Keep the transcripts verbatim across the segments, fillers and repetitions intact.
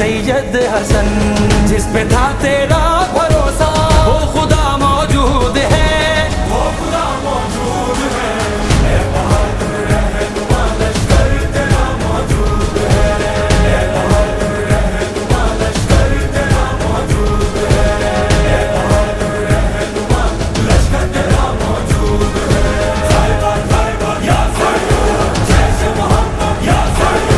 سید حسن، جس پہ تھا تیرا بھروسہ وہ خدا موجود ہے، وہ خدا موجود ہے، اے بہادر رہنما لشکر تیرا موجود ہے، اے بہادر رہنما لشکر تیرا موجود ہے، اے بہادر رہنما لشکر تیرا موجود ہے، خیبر خیبر یا خیبر جیش محمد یا خیبر۔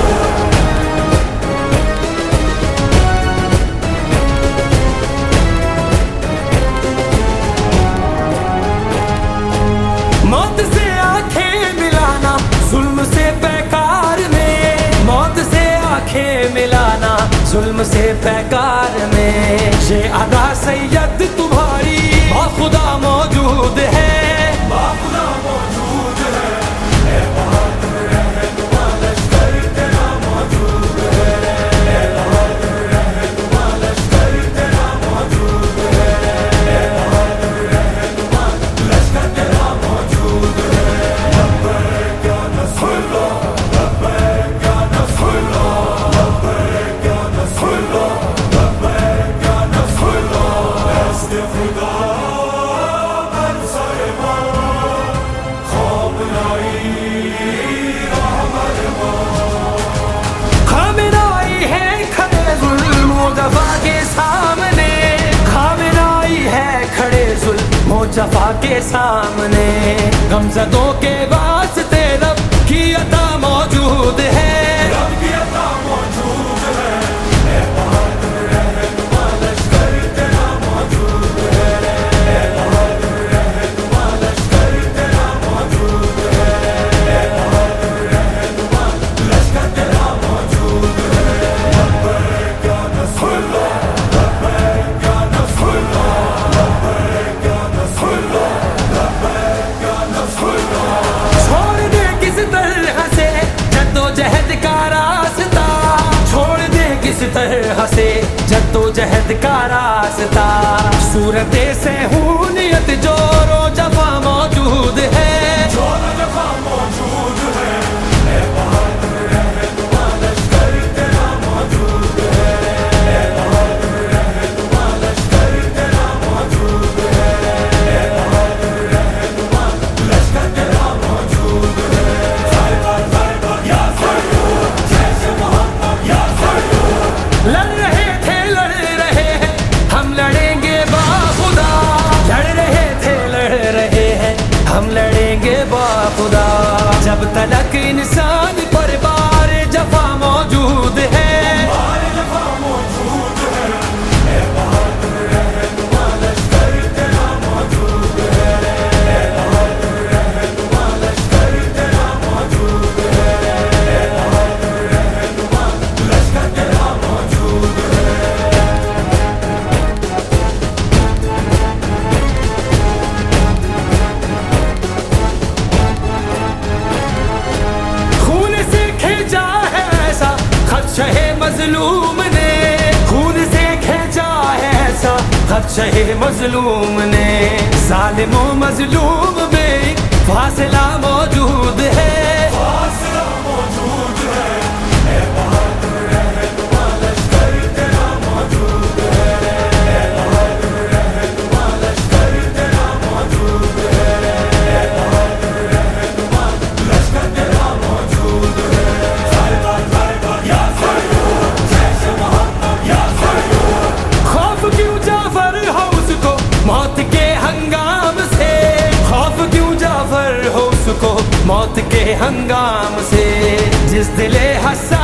موت سے آنکھیں ملانا ظلم سے پیکار میں، موت سے آنکھیں ملانا ظلم سے پیکار میں، یہ ادا سید تمہاری با خدا موجود ہے، با خدا موجود ہے، اے بہادر رہنما لشکر تیرا موجود ہے، اے بہادر رہنما لشکر تیرا موجود ہے، اے بہادر رہنما لشکر تیرا موجود ہے، لبیک یا نصر اللہ، لبیک یا نصر اللہ، لبیک یا نصر اللہ، لبیک یا نصر اللہ، دست خدا بر سر ما، خامنائی رہبر ما، خامنائی ہے کھڑے ظلم و جفا کے سامنے، خامنائی ہے کھڑے ظلم و جفا کے سامنے، غمزدوں کے واسطے رب کی عطا موجود ہے، رب کی عطا موجود ہے، اے بہادر رہنما لشکر تیرا موجود ہے، اے بہادر رہنما لشکر تیرا موجود ہے، اے بہادر رہنما لشکر تیرا موجود ہے، لبیک یا نصر اللہ، لبیک یا نصر اللہ، لبیک یا نصر اللہ، لبیک یا نصر اللہ، چھوڑ دے کس طرح سے جد و جہد کا راستہ، چھوڑ دے کس طرح سے جد و جہد کا راستہ، صورت سہونیت جور و جفا موجود ہے، جور و جفا موجود ہے، اے بہادر رہنما لشکر تیرا موجود ہے، اے بہادر رہنما لشکر تیرا موجود ہے، اے بہادر رہنما لشکر تیرا موجود ہے، خیبر خیبر یا خیبر جیش محمد یا خیبر، لڑ رہے تھے لڑ رہے ہیں ہم لڑیں گے با خدا، لڑ رہے تھے لڑ رہے ہیں ہم لڑیں گے با خدا، جب تلک انسان پر بار جفا موجود ہے، بار جفا موجود ہے، اے بہادر رہنما لشکر تیرا موجود ہے، اے بہادر رہنما لشکر تیرا موجود ہے، اے بہادر رہنما لشکر تیرا موجود ہے۔ خون سے کھینچا ہے ایسا خط شہ مظلوم نے، خون سے کھینچا ہے ایسا خط شہ مظلوم نے، ظالم و مظلوم میں ایک فاصلہ موجود ہے، فاصلہ موجود ہے، اے بہادر رہنما لشکر تیرا موجود ہے، اے بہادر رہنما لشکر تیرا موجود ہے، اے بہادر رہنما لشکر تیرا موجود ہے، خیبر خیبر یا خیبر جیش محمد یا خیبر، خوف کیوں جعفر ہو اس کو موت کے ہنگام سے، خوف کیوں جعفر ہو اس کو موت کے ہنگام سے، جس دل حسن